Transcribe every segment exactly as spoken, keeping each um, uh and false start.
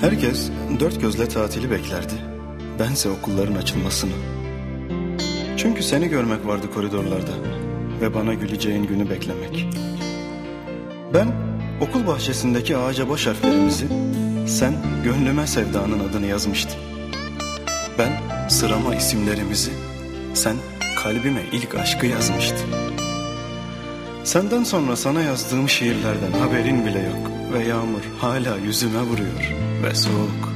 Herkes dört gözle tatili beklerdi. Bense okulların açılmasını. Çünkü seni görmek vardı koridorlarda ve bana güleceğin günü beklemek. Ben okul bahçesindeki ağaca baş harflerimizi, sen gönlüme sevdanın adını yazmıştın. Ben sırama isimlerimizi, sen kalbime ilk aşkı yazmıştın. Senden sonra sana yazdığım şiirlerden haberin bile yok ve yağmur hala yüzüme vuruyor ve soğuk.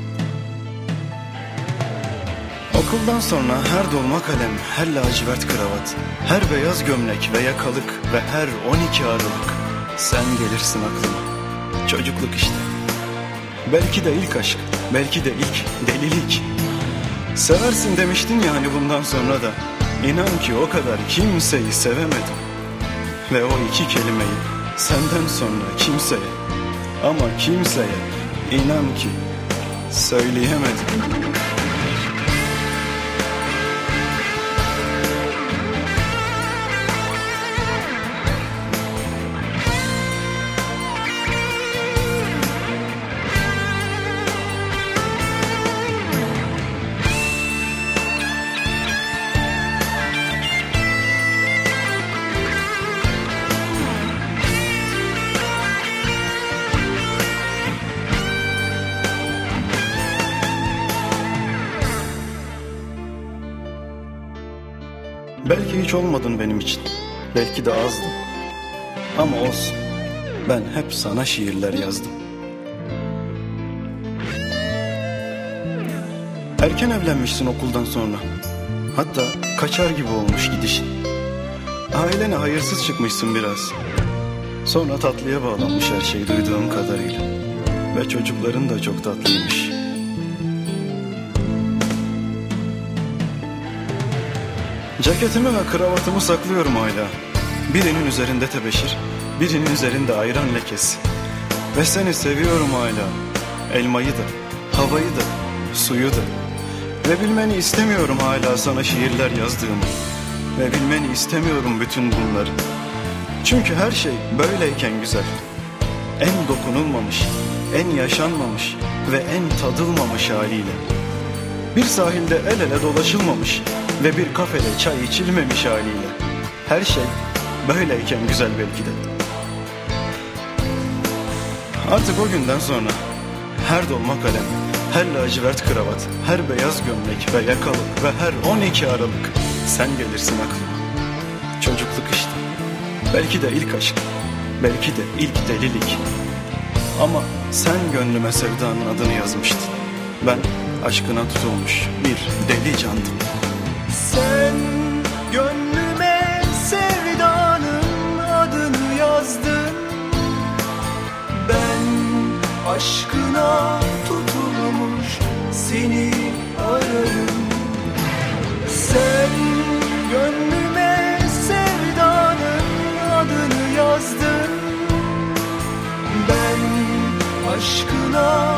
Okuldan sonra her dolma kalem, her lacivert kravat, her beyaz gömlek ve yakalık ve her on iki Aralık sen gelirsin aklıma. Çocukluk işte. Belki de ilk aşk, belki de ilk delilik. Seversin demiştin ya hani bundan sonra da. İnan ki o kadar kimseyi sevemedim. Ve o iki kelimeyi senden sonra kimseye, ama kimseye inan ki söyleyemedim. Belki hiç olmadın benim için, belki de azdım. Ama olsun, ben hep sana şiirler yazdım. Erken evlenmişsin okuldan sonra. Hatta kaçar gibi olmuş gidişin. Ailene hayırsız çıkmışsın biraz. Sonra tatlıya bağlanmış her şey duyduğum kadarıyla. Ve çocukların da çok tatlıymış. Ceketimi ve kravatımı saklıyorum hala. Birinin üzerinde tebeşir, birinin üzerinde ayran lekesi. Ve seni seviyorum hala. Elmayı da, havayı da, suyu da. Ve bilmeni istemiyorum hala sana şiirler yazdığımı. Ve bilmeni istemiyorum bütün bunları. Çünkü her şey böyleyken güzel. En dokunulmamış, en yaşanmamış ve en tadılmamış haliyle. Bir sahilde el ele dolaşılmamış ve bir kafede çay içilmemiş haliyle. Her şey böyleyken güzel belki de. Artık o günden sonra her dolma kalem, her lacivert kravat, her beyaz gömlek ve yakalık ve her on iki Aralık sen gelirsin aklıma. Çocukluk işte. Belki de ilk aşk, belki de ilk delilik. Ama sen gönlüme sevdanın adını yazmıştın. Ben aşkına tutulmuş bir deli candım. Sen gönlüme sevdanın adını yazdın. Ben aşkına tutulmuş seni ararım. Sen gönlüme sevdanın adını yazdın. Ben aşkına